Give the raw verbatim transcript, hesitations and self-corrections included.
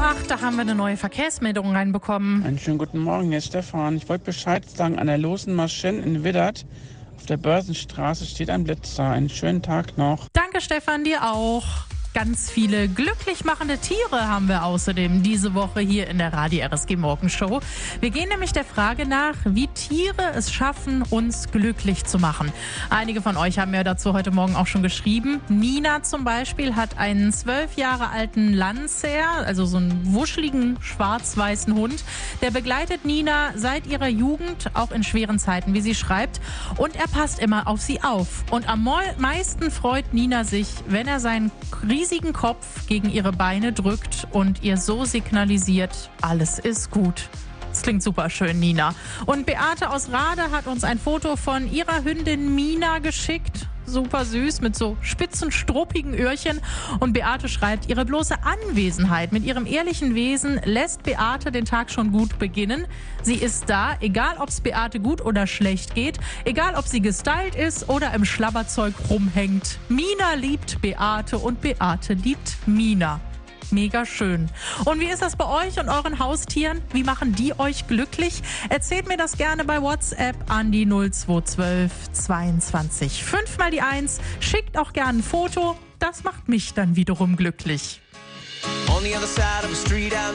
acht, da haben wir eine neue Verkehrsmeldung reinbekommen. Einen schönen guten Morgen, hier ist Stefan. Ich wollte Bescheid sagen, an der Losen Maschine in Widdert auf der Börsenstraße steht ein Blitzer. Einen schönen Tag noch. Danke, Stefan, dir auch. Ganz viele glücklich machende Tiere haben wir außerdem diese Woche hier in der Radio R S G Morgenshow. Wir gehen nämlich der Frage nach, wie Tiere es schaffen, uns glücklich zu machen. Einige von euch haben ja dazu heute Morgen auch schon geschrieben. Nina zum Beispiel hat einen zwölf Jahre alten Landseer, also so einen wuscheligen schwarz-weißen Hund. Der begleitet Nina seit ihrer Jugend, auch in schweren Zeiten, wie sie schreibt. Und er passt immer auf sie auf. Und am meisten freut Nina sich, wenn er seinen riesigen Kopf gegen ihre Beine drückt und ihr so signalisiert, alles ist gut. Das klingt super schön, Nina. Und Beate aus Rade hat uns ein Foto von ihrer Hündin Mina geschickt. Super süß, mit so spitzen, struppigen Öhrchen. Und Beate schreibt, ihre bloße Anwesenheit mit ihrem ehrlichen Wesen lässt Beate den Tag schon gut beginnen. Sie ist da, egal ob es Beate gut oder schlecht geht, egal ob sie gestylt ist oder im Schlabberzeug rumhängt. Mina liebt Beate und Beate liebt Mina. Mega schön. Und wie ist das bei euch und euren Haustieren? Wie machen die euch glücklich? Erzählt mir das gerne bei WhatsApp an die null zwei eins zwei zweiundzwanzig fünf mal die eins. Schickt auch gerne ein Foto. Das macht mich dann wiederum glücklich.